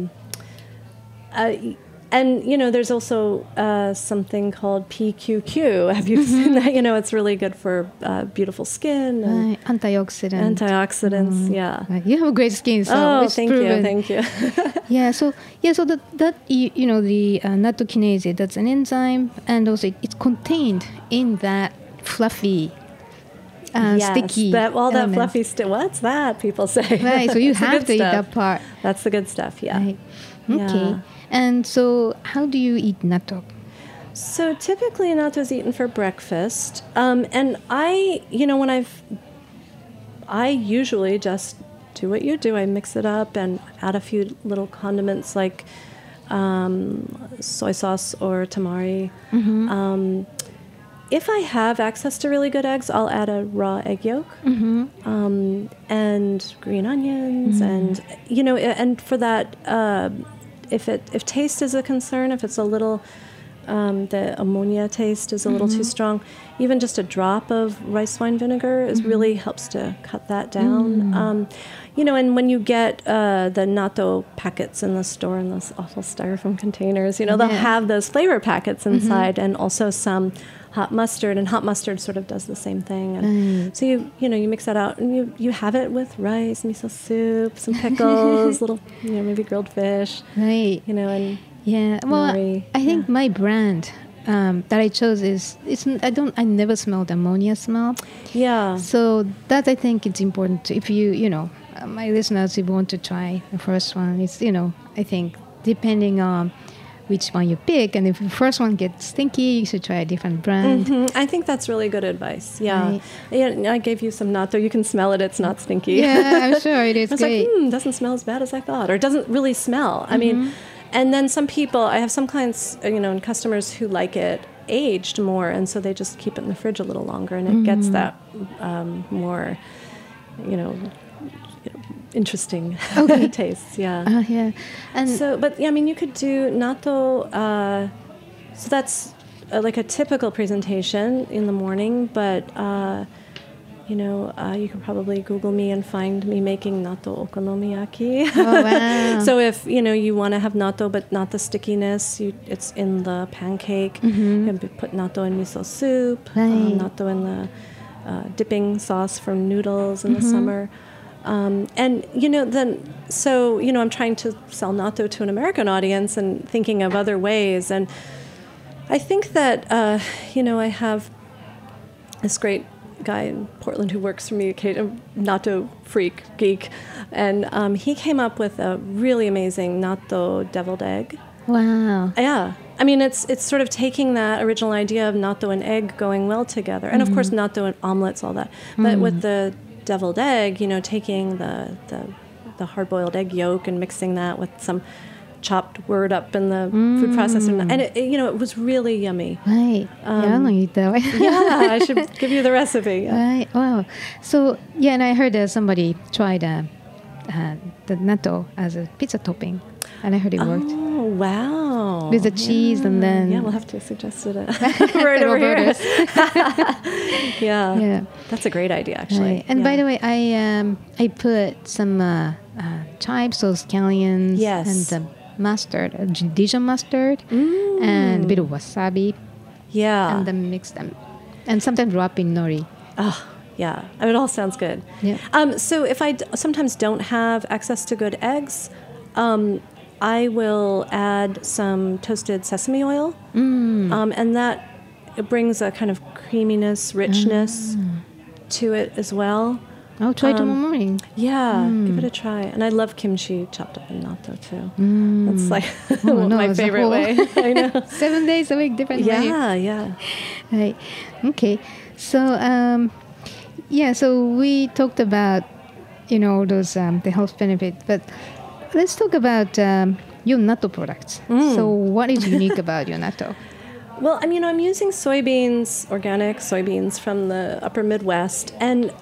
Speaker 4: and there's also something called PQQ. Have you seen that? It's really good for beautiful skin. And antioxidants. Yeah.
Speaker 3: Right. You have a great skin, so it's
Speaker 4: thank
Speaker 3: proven.
Speaker 4: you.
Speaker 3: So the nattokinase, that's yes, and also it's contained in that fluffy. Sticky
Speaker 4: that
Speaker 3: element.
Speaker 4: fluffy what's that, people say.
Speaker 3: Right, so you have to eat that part.
Speaker 4: That's the good stuff, yeah.
Speaker 3: Right. Okay.
Speaker 4: Yeah.
Speaker 3: And so how do you eat natto?
Speaker 4: So typically natto is eaten for breakfast. And I usually just do what you do. I mix it up and add a few little condiments like soy sauce or tamari. If I have access to really good eggs, I'll add a raw egg yolk and green onions, and and for that, if taste is a concern, if it's a little the ammonia taste is a little too strong, even just a drop of rice wine vinegar really helps to cut that down. And when you get the natto packets in the store in those awful styrofoam containers, they'll have those flavor packets inside, and also some hot mustard, and hot mustard sort of does the same thing. And so you mix that out, and you have it with rice, miso soup, some pickles, little maybe grilled fish,
Speaker 3: right?
Speaker 4: And
Speaker 3: well, I think my brand that I chose is I never smelled ammonia smell. Yeah. So that I think it's important to, if my listeners, if you want to try the first one, it's I think depending on which one you pick, and if the first one gets stinky, you should try a different brand.
Speaker 4: I think that's really good advice. Yeah. I gave you some natto. You can smell it. It's not stinky.
Speaker 3: Yeah, I'm sure it is.
Speaker 4: I was
Speaker 3: great.
Speaker 4: like, doesn't smell as bad as I thought, or it doesn't really smell. I mean, and then some people, I have some clients, and customers who like it aged more, and so they just keep it in the fridge a little longer, and it gets that more interesting
Speaker 3: Okay.
Speaker 4: tastes. Yeah.
Speaker 3: Yeah. And
Speaker 4: So, but yeah, I mean, you could do natto. So that's like a typical presentation in the morning, but you can probably Google me and find me making natto okonomiyaki.
Speaker 3: oh, wow.
Speaker 4: So if you want to have natto but not the stickiness, it's in the pancake. You can put natto in miso soup,
Speaker 3: Right.
Speaker 4: natto in the dipping sauce from noodles in the summer. I'm trying to sell natto to an American audience and thinking of other ways. And I think that, I have this great guy in Portland who works for me, a natto freak, geek. And he came up with a really amazing natto deviled egg.
Speaker 3: wow.
Speaker 4: Yeah. I mean, it's sort of taking that original idea of natto and egg going well together. And of course, natto and omelets, all that. But with the deviled egg, taking the hard-boiled egg yolk and mixing that with some chopped wort up in the food processor. And it was really yummy.
Speaker 3: Right.
Speaker 4: Yeah, I should give you the recipe. Yeah.
Speaker 3: Right. Wow. So, yeah, and I heard somebody tried the natto as a pizza topping, and I heard it worked.
Speaker 4: Oh, wow.
Speaker 3: With the cheese and then...
Speaker 4: Yeah, we'll have to suggest it right over here.
Speaker 3: Yeah.
Speaker 4: That's a great idea, actually.
Speaker 3: Right. And by the way, I put some chive sauce, scallions,
Speaker 4: Yes.
Speaker 3: and mustard, Dijon mustard, and a bit of wasabi,
Speaker 4: Yeah.
Speaker 3: and then mix them. And sometimes wrap in nori.
Speaker 4: Oh, yeah. It all sounds good.
Speaker 3: Yeah.
Speaker 4: So if I sometimes don't have access to good eggs, I will add some toasted sesame oil, and that it brings a kind of creaminess, richness to it as well.
Speaker 3: I'll try tomorrow morning.
Speaker 4: Yeah, give it a try. And I love kimchi chopped up in natto too.
Speaker 3: Mm.
Speaker 4: That's like
Speaker 3: Oh, no,
Speaker 4: my
Speaker 3: it's a
Speaker 4: favorite
Speaker 3: whole-
Speaker 4: way. I know.
Speaker 3: 7 days a week, different way.
Speaker 4: Yeah.
Speaker 3: Right. Okay. So, so we talked about, those the health benefit, but let's talk about your natto products. So, what is unique about your natto?
Speaker 4: Well, I'm using organic soybeans from the upper Midwest. And,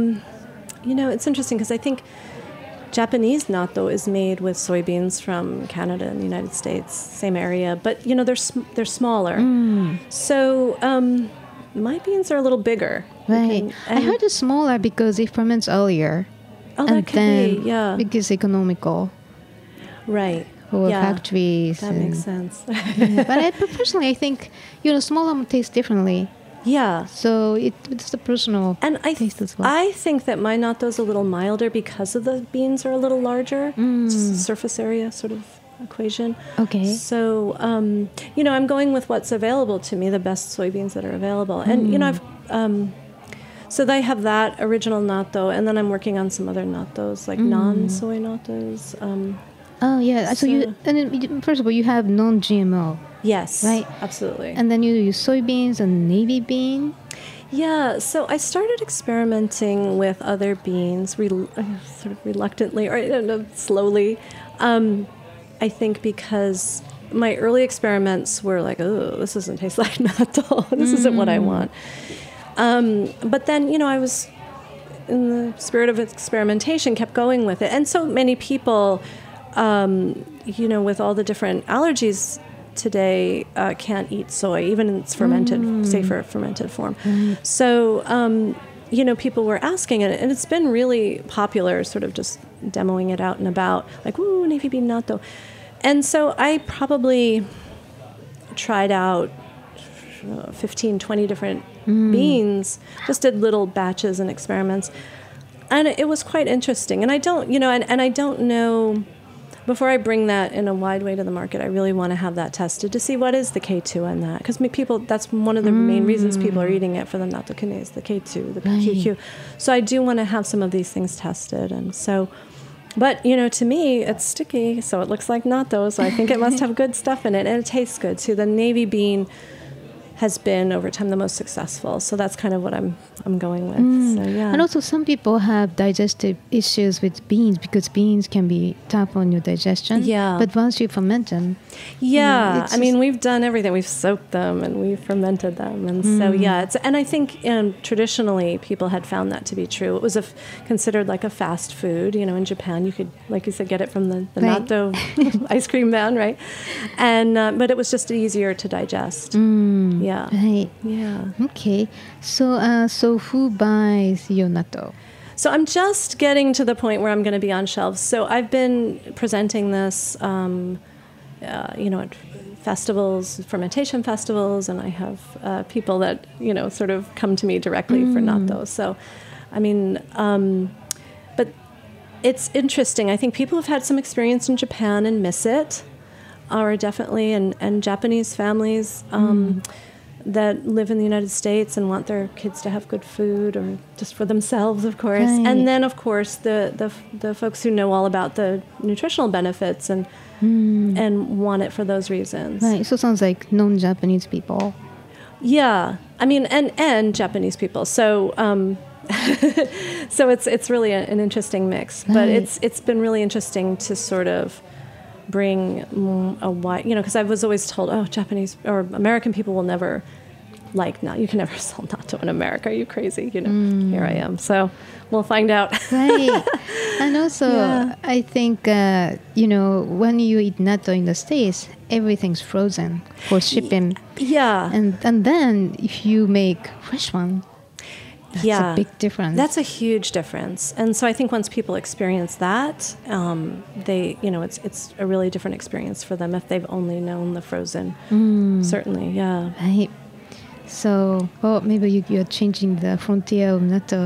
Speaker 4: it's interesting because I think Japanese natto is made with soybeans from Canada and the United States, same area. But, they're smaller. So my beans are a little bigger.
Speaker 3: Right. I heard it's smaller because it ferments earlier.
Speaker 4: Oh,
Speaker 3: and
Speaker 4: that could
Speaker 3: then
Speaker 4: be, yeah.
Speaker 3: because economical
Speaker 4: Right.
Speaker 3: for
Speaker 4: Yeah.
Speaker 3: factories.
Speaker 4: That makes sense.
Speaker 3: Yeah, but personally, I think, smaller taste differently.
Speaker 4: Yeah.
Speaker 3: So it's the personal
Speaker 4: And
Speaker 3: taste as well.
Speaker 4: I think that my natto is a little milder because of the beans are a little larger. It's a surface area sort of equation.
Speaker 3: Okay.
Speaker 4: So, I'm going with what's available to me, the best soybeans that are available. And, I've... so they have that original natto, and then I'm working on some other nattos, like non-soy nattos.
Speaker 3: Oh, yeah. So first of all, you have non-GMO.
Speaker 4: Yes.
Speaker 3: Right.
Speaker 4: Absolutely.
Speaker 3: And then you use soybeans and navy bean.
Speaker 4: Yeah, so I started experimenting with other beans, sort of reluctantly, or I don't know, slowly. I think because my early experiments were like, oh, this doesn't taste like natto. This isn't what I want. But then, I was, in the spirit of experimentation, kept going with it. And so many people, with all the different allergies today, can't eat soy, even in its safer fermented form. So, people were asking it, and it's been really popular, sort of just demoing it out and about, like, ooh, navy bean natto. And so I probably tried out 15, 20 different beans, just did little batches and experiments. And it was quite interesting. And I don't, and I don't know, before I bring that in a wide way to the market, I really want to have that tested to see what is the K2 in that. Because that's one of the main reasons people are eating it for the natto kinase, the K2, the PQQ. So I do want to have some of these things tested. And so, but, to me, it's sticky, so it looks like natto, so I think it must have good stuff in it. And it tastes good, too. The navy bean has been over time the most successful. So that's kind of what I'm going with. So yeah.
Speaker 3: And also some people have digestive issues with beans because beans can be tough on your digestion.
Speaker 4: Yeah.
Speaker 3: But once you ferment them.
Speaker 4: Yeah. I mean, we've done everything. We've soaked them and we've fermented them. And so, yeah. And I think traditionally people had found that to be true. It was considered like a fast food. You know, in Japan, you could, like you said, get it from the
Speaker 3: Right.
Speaker 4: natto ice cream man, right? And but it was just easier to digest. Yeah.
Speaker 3: Right.
Speaker 4: Yeah.
Speaker 3: Okay. So who buys your natto?
Speaker 4: So I'm just getting to the point where I'm going to be on shelves. So I've been presenting this, at festivals, fermentation festivals, and I have people that, sort of come to me directly for natto. So, I mean, but it's interesting. I think people have had some experience in Japan and miss it, or definitely, and Japanese families that live in the United States and want their kids to have good food, or just for themselves, of course.
Speaker 3: Right.
Speaker 4: And then, of course, the folks who know all about the nutritional benefits and want it for those reasons.
Speaker 3: Right. So sounds like non-Japanese people.
Speaker 4: Yeah, I mean, and Japanese people. So, so it's really an interesting mix. But
Speaker 3: Right.
Speaker 4: it's been really interesting to sort of bring a wide, because I was always told, oh, Japanese or American people will never you can never sell natto in America. Are you crazy? Here I am. So we'll find out.
Speaker 3: Right. And also,
Speaker 4: Yeah.
Speaker 3: I think, when you eat natto in the States, everything's frozen for shipping.
Speaker 4: Yeah.
Speaker 3: And then if you make fresh one, that's a big difference.
Speaker 4: That's a huge difference. And so I think once people experience that, it's a really different experience for them if they've only known the frozen. Certainly, yeah.
Speaker 3: Right. So, well, maybe you're changing the frontier of natto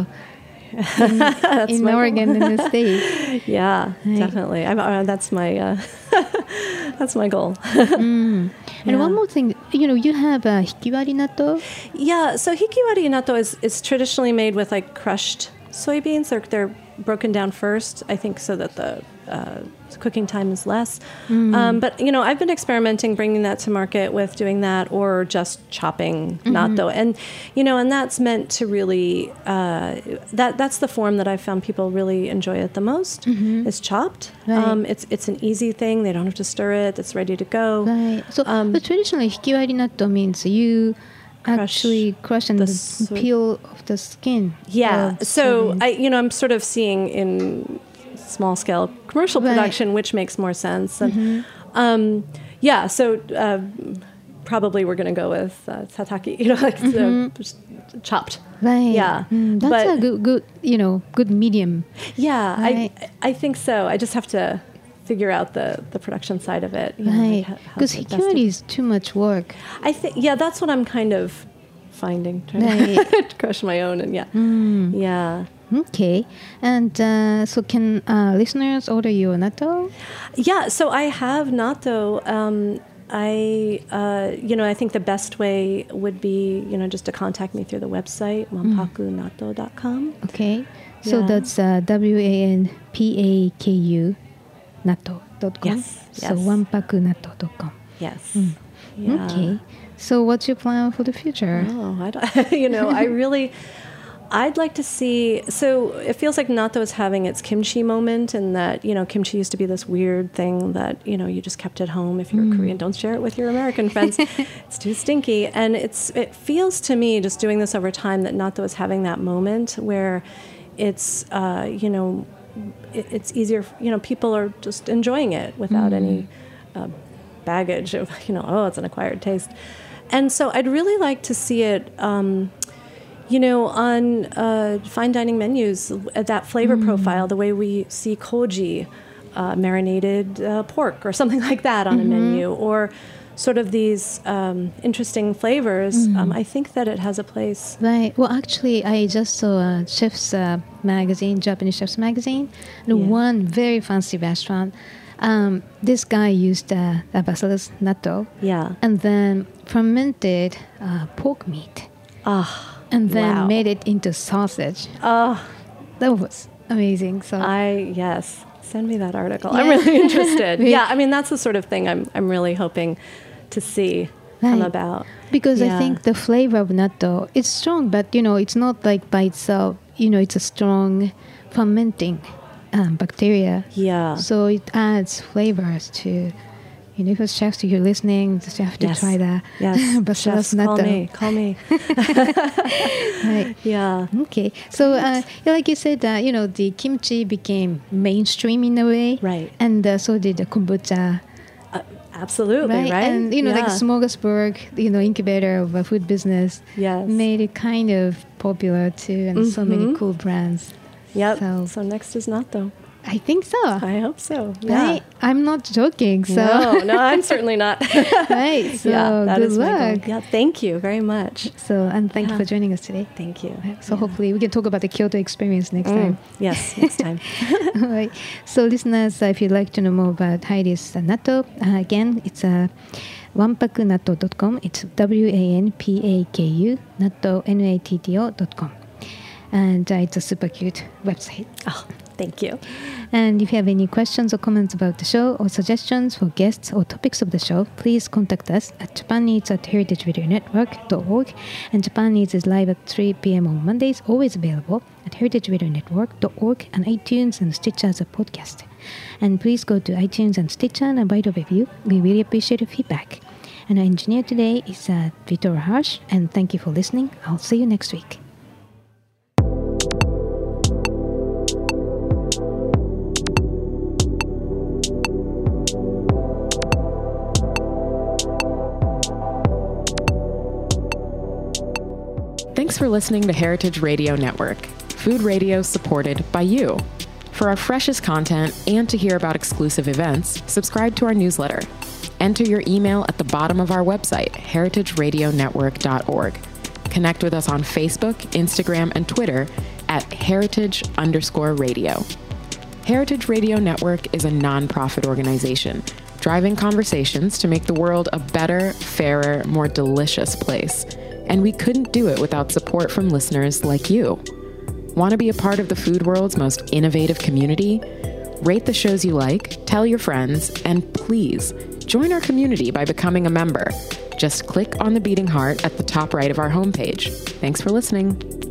Speaker 3: in
Speaker 4: my
Speaker 3: Oregon and the States.
Speaker 4: Yeah,
Speaker 3: Right.
Speaker 4: definitely. That's my that's my goal.
Speaker 3: And
Speaker 4: Yeah.
Speaker 3: one more thing, you have a hikiwari natto.
Speaker 4: Yeah, so hikiwari natto is traditionally made with like crushed soybeans. They're broken down first, I think, so that the cooking time is less. But I've been experimenting bringing that to market with doing that or just chopping natto, and and that's meant to really that's the form that I've found people really enjoy it the most is chopped.
Speaker 3: Right.
Speaker 4: It's an easy thing. They don't have to stir it. It's ready to go.
Speaker 3: Right. So, but traditionally, hikiwari natto means you actually crush and peel off the skin.
Speaker 4: Yeah.
Speaker 3: of
Speaker 4: So
Speaker 3: soybean.
Speaker 4: I'm sort of seeing in small scale commercial
Speaker 3: Right.
Speaker 4: production, which makes more sense. And so probably we're going to go with tataki, just chopped.
Speaker 3: Right.
Speaker 4: Yeah.
Speaker 3: That's
Speaker 4: But-
Speaker 3: a good medium.
Speaker 4: Yeah,
Speaker 3: Right.
Speaker 4: I think so. I just have to figure out the production side of it.
Speaker 3: Right. Because hikiwari is too much work.
Speaker 4: I think, that's what I'm kind of finding. Trying
Speaker 3: Right.
Speaker 4: to crush my own and yeah.
Speaker 3: Okay. And so can listeners order your natto?
Speaker 4: Yeah, so I have natto. I think the best way would be, just to contact me through the website, wanpakunatto.com.
Speaker 3: Okay. So
Speaker 4: Yeah.
Speaker 3: that's WANPAKU natto.com.
Speaker 4: Yes,
Speaker 3: So
Speaker 4: yes.
Speaker 3: wanpakunatto.com.
Speaker 4: Yes. Yeah.
Speaker 3: Okay. So what's your plan for the future?
Speaker 4: Oh, I'd like to see, so it feels like natto is having its kimchi moment, and that, kimchi used to be this weird thing that, you just kept at home if you were Korean. Don't share it with your American friends. It's too stinky. And it feels to me, just doing this over time, that natto is having that moment where it's, it's easier, people are just enjoying it without any baggage of, it's an acquired taste. And so I'd really like to see it, on fine dining menus, that flavor profile, the way we see koji, marinated pork or something like that on a menu, or sort of these interesting flavors. I think that it has a place.
Speaker 3: Right. Well, actually, I just saw a chef's magazine, Japanese chef's magazine, and one very fancy restaurant. This guy used a basilis natto, and then fermented pork meat. And then made it into sausage.
Speaker 4: Oh,
Speaker 3: that was amazing. So
Speaker 4: send me that article. I'm really interested.
Speaker 3: Right.
Speaker 4: Yeah, I mean that's the sort of thing I'm really hoping to see. come about.
Speaker 3: Because I think the flavor of natto is strong, but it's not like by itself. It's a strong fermenting bacteria.
Speaker 4: Yeah.
Speaker 3: So it adds flavors to. If it's chefs you're listening, just have to try that.
Speaker 4: Yes.
Speaker 3: But
Speaker 4: chefs, call me.
Speaker 3: Right.
Speaker 4: Yeah.
Speaker 3: Okay. So, like you said, the kimchi became mainstream in a way.
Speaker 4: Right.
Speaker 3: And so did the kombucha.
Speaker 4: Absolutely, right?
Speaker 3: And, like Smorgasburg, incubator of a food business, made it kind of popular too, and so many cool brands.
Speaker 4: Yep. So next is natto.
Speaker 3: I think so.
Speaker 4: I hope so. Yeah.
Speaker 3: Right? I'm not joking. So.
Speaker 4: No, I'm certainly not.
Speaker 3: Right. So good luck.
Speaker 4: Yeah, thank you very much.
Speaker 3: And thank you for joining us today.
Speaker 4: Thank you.
Speaker 3: So hopefully we can talk about the Kyoto experience next time.
Speaker 4: Yes, next time.
Speaker 3: All right. So listeners, if you'd like to know more about Heidi's natto, again, it's wanpakunatto.com. It's WANPAKU, natto, NATTO.com. And it's a super cute website.
Speaker 4: Oh, thank you.
Speaker 3: And if you have any questions or comments about the show or suggestions for guests or topics of the show, please contact us at japaneats@heritageradionetwork.org. And Japan Eats is live at 3 p.m. on Mondays, always available at heritageradionetwork.org and iTunes and Stitcher as a podcast. And please go to iTunes and Stitcher and write a review. We really appreciate your feedback. And our engineer today is Vitor Harsh. And thank you for listening. I'll see you next week.
Speaker 2: Thanks for listening to Heritage Radio Network, food radio supported by you. For our freshest content and to hear about exclusive events, subscribe to our newsletter. Enter your email at the bottom of our website, heritageradionetwork.org. Connect with us on Facebook, Instagram, and Twitter at heritage_radio. Heritage Radio Network is a nonprofit organization driving conversations to make the world a better, fairer, more delicious place. And we couldn't do it without support from listeners like you. Want to be a part of the food world's most innovative community? Rate the shows you like, tell your friends, and please join our community by becoming a member. Just click on the beating heart at the top right of our homepage. Thanks for listening.